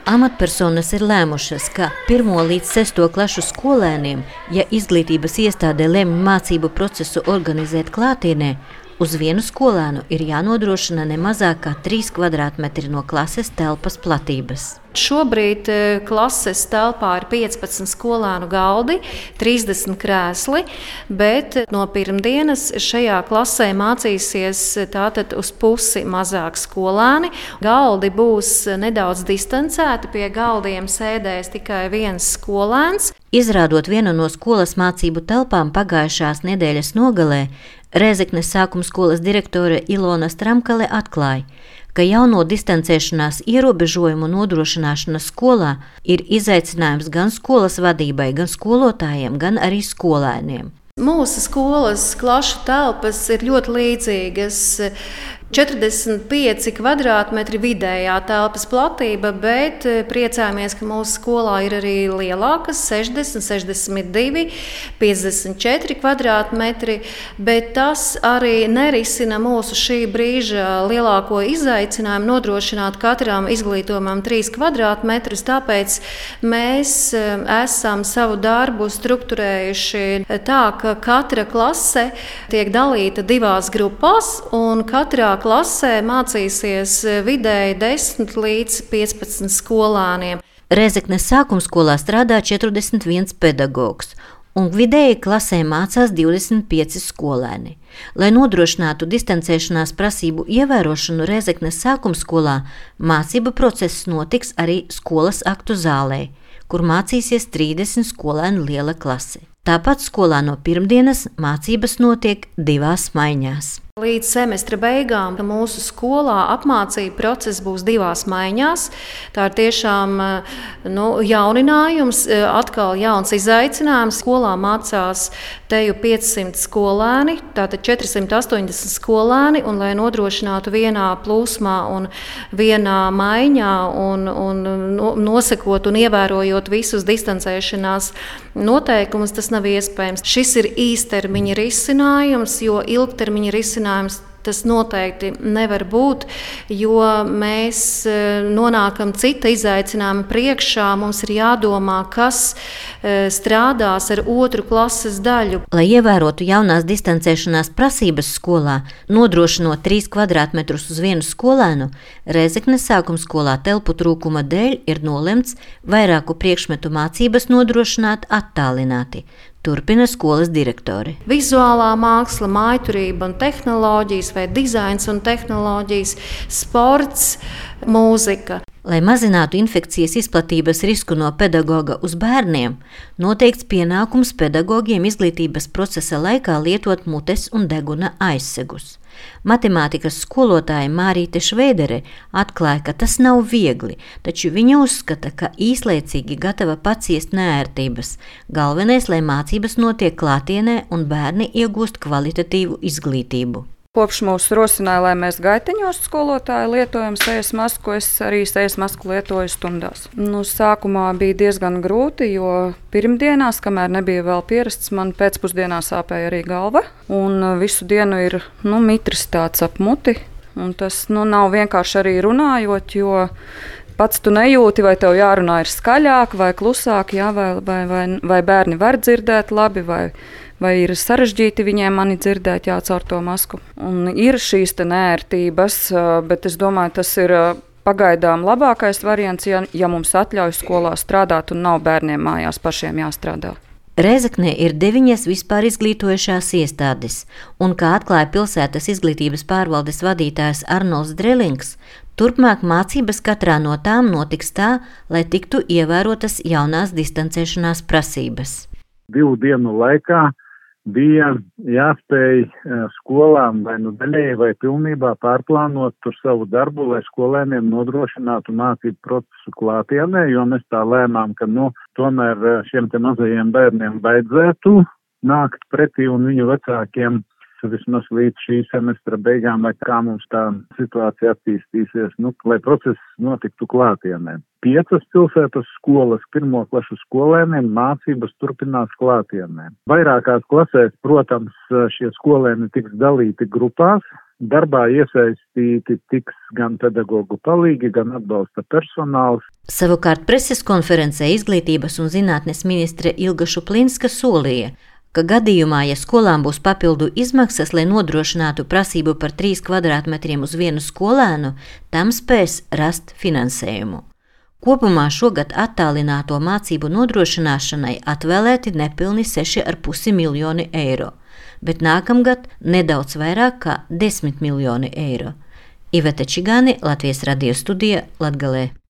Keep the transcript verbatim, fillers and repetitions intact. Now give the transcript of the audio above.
Amatpersonas ir lēmušas, ka pirmo līdz sesto klašu skolēniem, ja izglītības iestādē lemj mācību procesu organizēt klātienē, uz vienu skolēnu ir jānodrošina ne mazāk kā trīs kvadrātmetri no klases telpas platības. Šobrīd klases telpā ir piecpadsmit skolēnu galdi, trīsdesmit krēsli, bet no pirmdienas šajā klasē mācīsies tātad uz pusi mazāk skolēni. Galdi būs nedaudz distancēti, pie galdiem sēdēs tikai viens skolēns. Izrādot vienu no skolas mācību telpām pagājušās nedēļas nogalē, Rēzeknes sākuma skolas direktore Ilona Stramkale atklāja, ka jauno distancēšanās ierobežojumu nodrošināšana skolā ir izaicinājums gan skolas vadībai, gan skolotājiem, gan arī skolēniem. Mūsu skolas klašu telpas ir ļoti līdzīgas. četrdesmit pieci kvadrātmetri vidējā telpas platība, bet priecājamies, ka mūsu skolā ir arī lielākas, sešdesmit, sešdesmit divi, piecdesmit četri kvadrātmetri, bet tas arī nerisina mūsu šī brīža lielāko izaicinājumu nodrošināt katram izglītojumam trīs kvadrātmetrus, tāpēc mēs esam savu darbu strukturējuši tā, ka katra klase tiek dalīta divās grupās un katrā klasē mācīsies vidēji desmit līdz piecpadsmit skolāniem. Rēzeknes sākuma skolā strādā četrdesmit viens pedagogs, un vidēji klasē mācās divdesmit pieci skolēni. Lai nodrošinātu distancēšanās prasību ievērošanu Rēzeknes sākuma skolā, mācību process notiks arī skolas aktu zālē, kur mācīsies trīsdesmit skolēnu liela klase. Tāpat skolā no pirmdienas mācības notiek divās maiņās. Līdz semestra beigām mūsu skolā apmācību process būs divās maiņās. Tā ir tiešām nu, jauninājums, atkal jauns izaicinājums. Skolā mācās teju piecsimt skolēni, tātad četrsimt astoņdesmit skolēni, un lai nodrošinātu vienā plūsmā un vienā maiņā un, un nosakot un ievērojot visus distancēšanās noteikumus, tas nav iespējams. Šis ir īstermiņa risinājums, jo ilgtermiņa risinājums tas noteikti nevar būt, jo mēs nonākam cita izaicinājuma priekšā. Mums ir jādomā, kas strādās ar otru klases daļu. Lai ievērotu jaunās distancēšanās prasības skolā, nodrošinot trīs kvadrātmetrus uz vienu skolēnu, Rēzeknes sākuma skolā telpu trūkuma dēļ ir nolemts vairāku priekšmetu mācības nodrošināt attālināti. Turpina skolas direktore. Vizuālā māksla, mājturība un tehnoloģijas vai dizains un tehnoloģijas, sports, mūzika. Lai mazinātu infekcijas izplatības risku no pedagoga uz bērniem, noteikts pienākums pedagogiem izglītības procesa laikā lietot mutes un deguna aizsegus. Matemātikas skolotāja Mārīte Šveidere atklāja, ka tas nav viegli, taču viņa uzskata, ka īslaicīgi gatava paciest neērtības. Galvenais, lai mācības notiek klātienē un bērni iegūst kvalitatīvu izglītību. Kopš mūs rosināja, lai mēs gaiteņos skolotāji lietojam sejas masku, es arī sejas masku lietoju stundās. Nu, sākumā bija diezgan grūti, jo pirmdienās, kamēr nebija vēl pierasts, man pēcpusdienā sāpēja arī galva. Un visu dienu ir nu, mitrs tāds ap muti. Un tas nu, nav vienkārši arī runājot, jo pats tu nejūti, vai tev jārunā ir skaļāk vai klusāk, jā, vai, vai, vai, vai bērni var dzirdēt labi, vai vai ir sarežģīti viņiem mani dzirdēt jā, caur to masku. Un ir šīs te neērtības, bet es domāju, tas ir pagaidām labākais variants, ja, ja mums atļauj skolā strādāt un nav bērniem mājās pašiem jāstrādā. Rēzeknē ir deviņas vispār izglītojušās iestādes, un, kā atklāja pilsētas izglītības pārvaldes vadītājs Arnolds Drelings, turpmāk mācības katrā no tām notiks tā, lai tiktu ievērotas jaunās distancēšanās prasības. Divu dienu laikā bija jāspēj skolām vai nu daļēji vai pilnībā pārplānot tur savu darbu, lai skolēniem nodrošinātu mācību procesu klātienē, jo mēs tā lēmām, ka nu, tomēr šiem te mazajiem bērniem vajadzētu nākt pretī un viņu vecākiem vismaz līdz šī semestra beigām, vai kā mums tā situācija attīstīsies, nu, lai process notiktu klātienē. Piecas pilsētas skolas pirmo klašu skolēniem mācības turpinās klātienē. Vairākās klasēs, protams, šie skolēni tiks dalīti grupās. Darbā iesaistīti tiks gan pedagogu palīgi, gan atbalsta personāls. Savukārt preses konferencē Izglītības un zinātnes ministre Ilga Šuplinska solīja, ka gadījumā, ja skolām būs papildu izmaksas, lai nodrošinātu prasību par trīs kvadrātmetriem uz vienu skolēnu, tam spēs rast finansējumu. Kopumā šogad attālināto mācību nodrošināšanai atvēlēti nepilni seši ar pusi miljoni eiro, bet nākamgad nedaudz vairāk kā desmit miljoni eiro. Iveta Čigāni, Latvijas radio studija, Latgalē.